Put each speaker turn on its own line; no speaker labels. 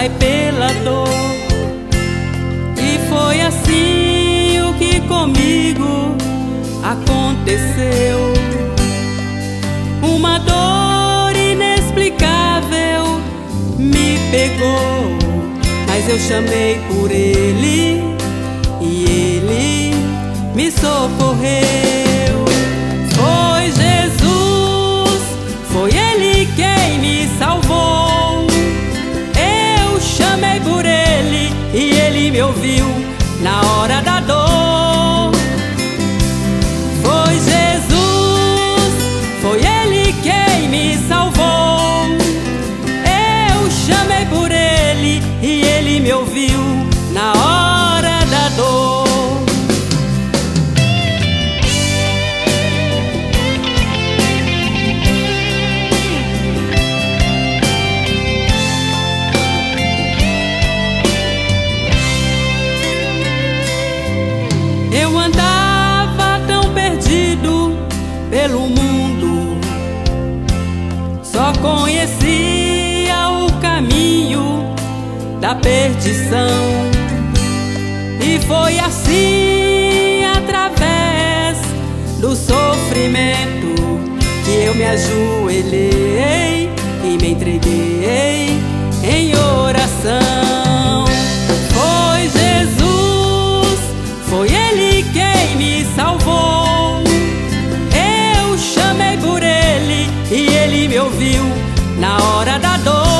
passei pela dor, e foi assim o que comigo aconteceu. Uma dor inexplicável me pegou, mas eu chamei por Ele e Ele me socorreu. Foi Jesus, foi Ele quem me salvou. Eu chamei por Ele e Ele me ouviu na hora da dor. Foi Jesus, foi Ele quem me salvou. Eu chamei por Ele e Ele me ouviu na hora da dor. Eu andava tão perdido pelo mundo, só conhecia o caminho da perdição. E foi assim, através do sofrimento, que eu me ajoelhei e me entreguei em oração. Foi Jesus, foi Ele quem me salvou. Eu chamei por Ele e Ele me ouviu na hora da dor.